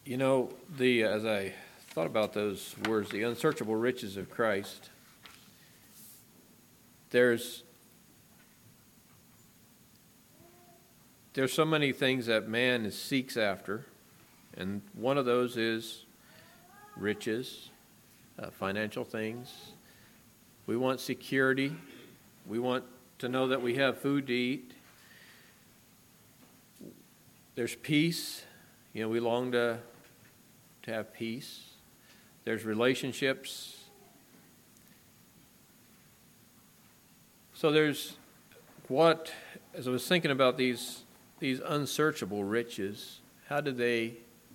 As I thought about those words, the unsearchable riches of Christ, there's so many things that man seeks after, and one of those is riches, financial things. We want security. We want to know that we have food to eat. There's peace. We long to have peace. There's relationships. So there's as I was thinking about these unsearchable riches, how do they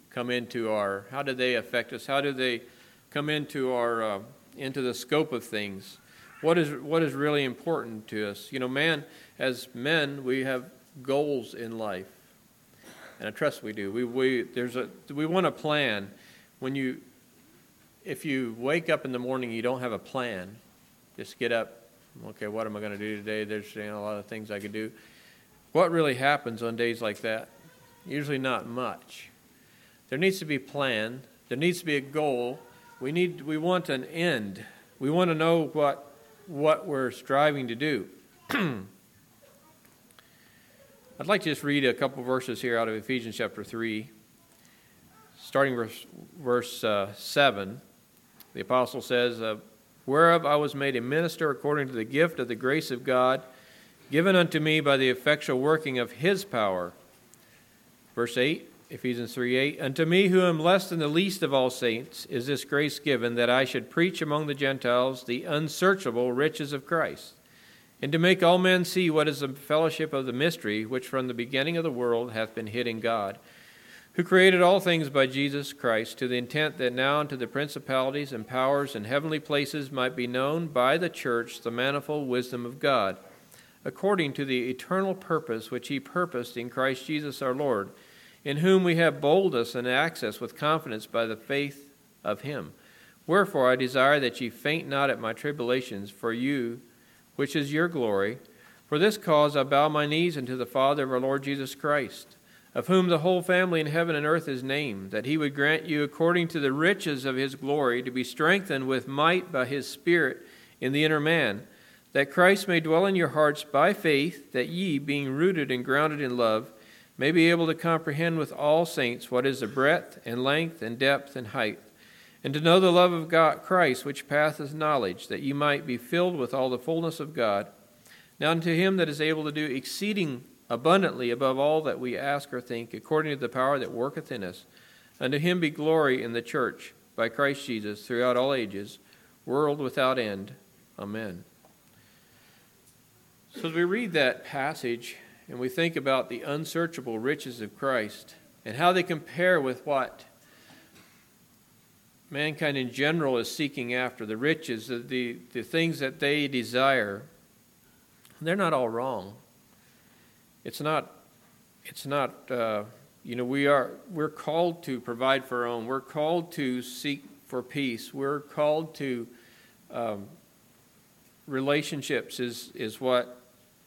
affect us? How do they come into into the scope of things? What is really important to us? As men, we have goals in life. And I trust we do. We want a plan. If you wake up in the morning, you don't have a plan. Just get up. Okay, what am I going to do today? There's a lot of things I could do. What really happens on days like that? Usually not much. There needs to be a plan. There needs to be a goal. We want an end. We want to know what we're striving to do. I'd like to just read a couple verses here out of Ephesians chapter 3, starting verse 7. The apostle says, "Whereof I was made a minister according to the gift of the grace of God, given unto me by the effectual working of his power." Verse 8, Ephesians 3:8, "Unto me who am less than the least of all saints is this grace given, that I should preach among the Gentiles the unsearchable riches of Christ, and to make all men see what is the fellowship of the mystery, which from the beginning of the world hath been hid in God, who created all things by Jesus Christ, to the intent that now unto the principalities and powers in heavenly places might be known by the church the manifold wisdom of God, according to the eternal purpose which he purposed in Christ Jesus our Lord, in whom we have boldness and access with confidence by the faith of him. Wherefore I desire that ye faint not at my tribulations for you, which is your glory. For this cause I bow my knees unto the Father of our Lord Jesus Christ, of whom the whole family in heaven and earth is named, that he would grant you according to the riches of his glory to be strengthened with might by his Spirit in the inner man, that Christ may dwell in your hearts by faith, that ye, being rooted and grounded in love, may be able to comprehend with all saints what is the breadth and length and depth and height, and to know the love of God, Christ, which passeth knowledge, that ye might be filled with all the fullness of God. Now unto him that is able to do exceeding abundantly above all that we ask or think, according to the power that worketh in us, unto him be glory in the church by Christ Jesus throughout all ages, world without end. Amen. So as we read that passage and we think about the unsearchable riches of Christ and how they compare with what mankind in general is seeking after, the riches, the things that they desire, they're not all wrong. We're called to provide for our own. We're called to seek for peace. We're called to relationships is what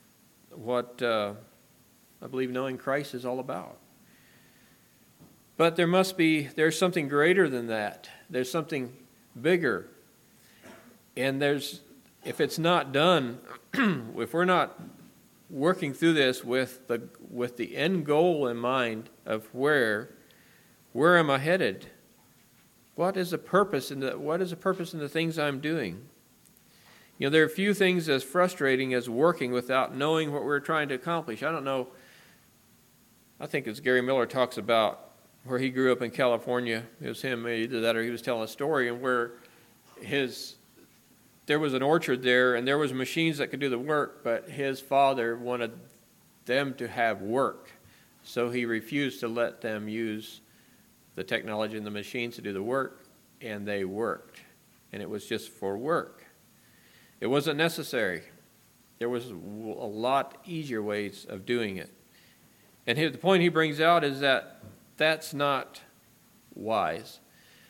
I believe knowing Christ is all about. But there's something greater than that. There's something bigger. And if it's not done, if we're not working through this with the end goal in mind of where am I headed? What is the purpose in the things I'm doing? There are few things as frustrating as working without knowing what we're trying to accomplish. I don't know. I think as Gary Miller talks about where he grew up in California, it was him, either that or he was telling a story, and where there was an orchard there, and there was machines that could do the work, but his father wanted them to have work, so he refused to let them use the technology and the machines to do the work, and they worked, and it was just for work. It wasn't necessary. There was a lot easier ways of doing it. And the point he brings out is that that's not wise.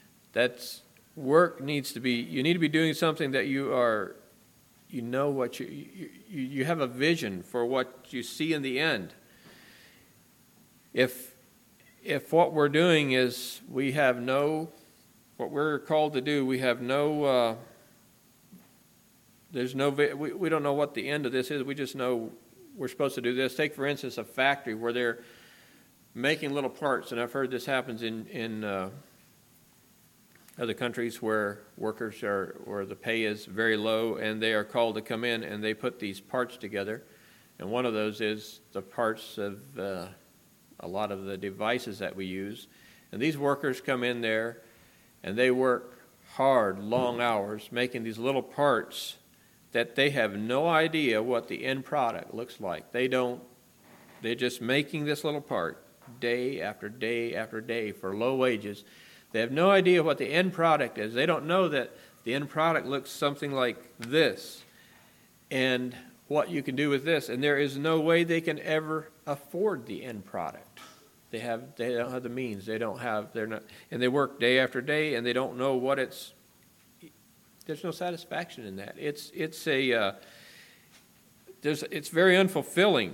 Work needs to be, you need to be doing something that you have a vision for what you see in the end. If if what we're doing is what we're called to do, we have no, we don't know what the end of this is. We just know we're supposed to do this. Take, for instance, a factory where they're making little parts, and I've heard this happens in other countries where workers where the pay is very low, and they are called to come in, and they put these parts together. And one of those is the parts of a lot of the devices that we use. And these workers come in there, and they work hard, long hours, making these little parts that they have no idea what the end product looks like. They're just making this little part day after day after day for low wages. They have no idea what the end product is. They don't know that the end product looks something like this and what you can do with this. And there is no way they can ever afford the end product. They don't have the means. And they work day after day, and they don't know there's no satisfaction in that. It's very unfulfilling.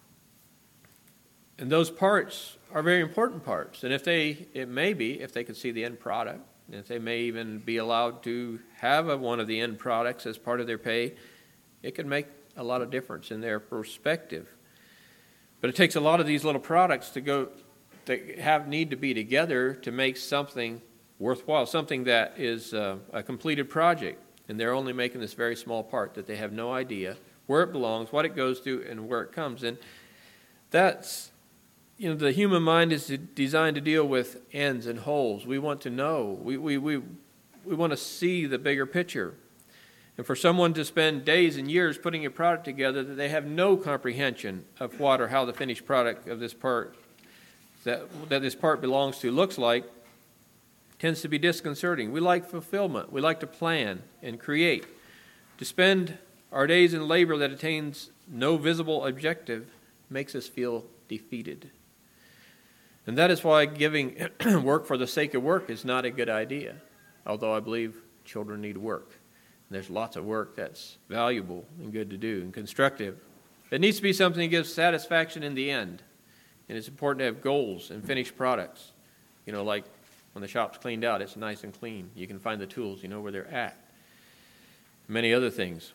And those parts are very important parts. And if they could see the end product, and if they may even be allowed to have one of the end products as part of their pay, it could make a lot of difference in their perspective. But it takes a lot of these little products need to be together to make something worthwhile, something that is a completed project. And they're only making this very small part that they have no idea where it belongs, what it goes to, and where it comes. And that's, the human mind is designed to deal with ends and wholes. We want to know. We want to see the bigger picture. And for someone to spend days and years putting a product together that they have no comprehension of what or how the finished product of this part that this part belongs to looks like, tends to be disconcerting. We like fulfillment. We like to plan and create. To spend our days in labor that attains no visible objective makes us feel defeated. And that is why giving work for the sake of work is not a good idea, although I believe children need work. And there's lots of work that's valuable and good to do and constructive. It needs to be something that gives satisfaction in the end. And it's important to have goals and finished products. Like when the shop's cleaned out, it's nice and clean. You can find the tools, you know where they're at. Many other things.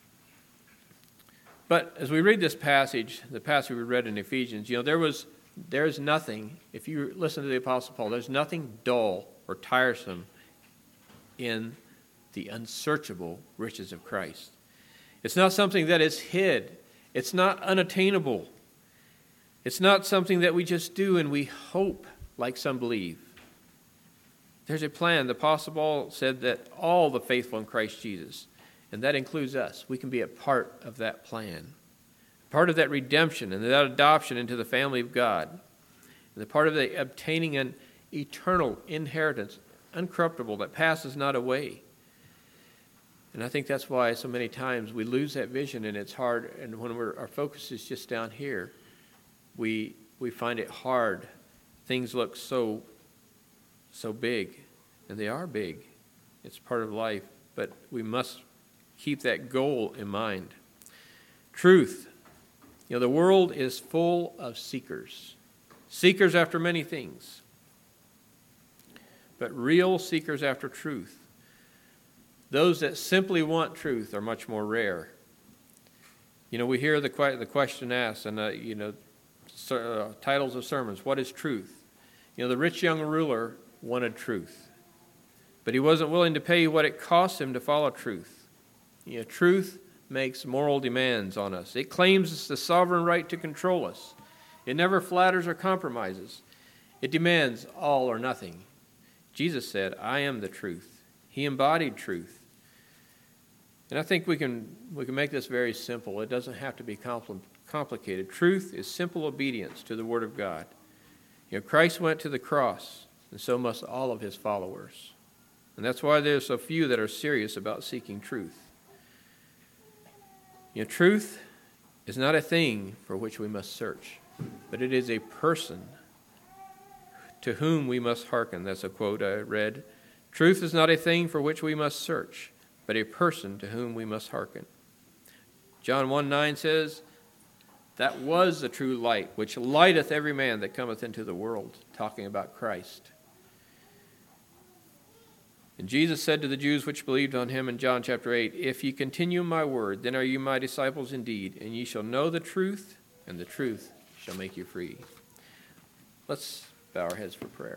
But as we read this passage, the passage we read in Ephesians, there's nothing, if you listen to the Apostle Paul, there's nothing dull or tiresome in the unsearchable riches of Christ. It's not something that is hid. It's not unattainable. It's not something that we just do and we hope like some believe. There's a plan. The Apostle Paul said that all the faithful in Christ Jesus, and that includes us, we can be a part of that plan, part of that redemption and that adoption into the family of God, and the part of the obtaining an eternal inheritance, uncorruptible, that passes not away. And I think that's why so many times we lose that vision, and it's hard, and when our focus is just down here, we find it hard. Things look so big, and they are big. It's part of life, but we must keep that goal in mind. Truth. The world is full of seekers after many things, but real seekers after truth. Those that simply want truth are much more rare. We hear the question asked, and titles of sermons, what is truth? The rich young ruler wanted truth, but he wasn't willing to pay what it cost him to follow truth. Truth makes moral demands on us. It claims the sovereign right to control us. It never flatters or compromises. It demands all or nothing. Jesus said, I am the truth. He embodied truth. And I think we can make this very simple. It doesn't have to be complicated. Truth is simple obedience to the Word of God. Christ went to the cross, and so must all of his followers. And that's why there's so few that are serious about seeking truth. Truth is not a thing for which we must search, but it is a person to whom we must hearken. That's a quote I read. Truth is not a thing for which we must search, but a person to whom we must hearken. John 1:9 says, That was the true light, which lighteth every man that cometh into the world, talking about Christ. And Jesus said to the Jews which believed on him in John chapter 8, If ye continue in my word, then are you my disciples indeed, and ye shall know the truth, and the truth shall make you free. Let's bow our heads for prayer.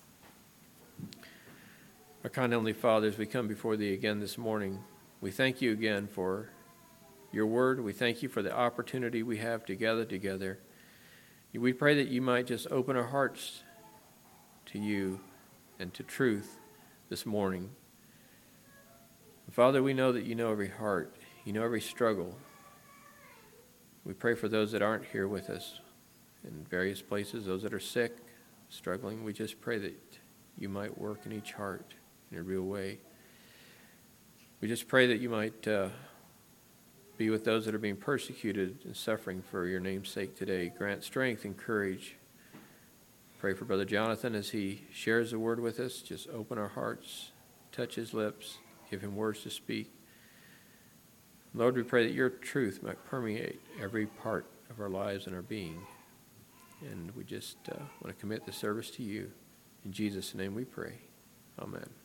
Our kind Heavenly Father, as we come before Thee again this morning, we thank You again for Your word. We thank You for the opportunity we have to gather together. We pray that You might just open our hearts to You and to truth this morning. Father, we know that You know every heart. You know every struggle. We pray for those that aren't here with us in various places, those that are sick, struggling. We just pray that You might work in each heart in a real way. We just pray that You might be with those that are being persecuted and suffering for Your name's sake today. Grant strength and courage. Pray for Brother Jonathan as he shares the word with us. Just open our hearts, touch his lips, give him words to speak. Lord, we pray that Your truth might permeate every part of our lives and our being. And we just want to commit the service to You. In Jesus' name we pray. Amen.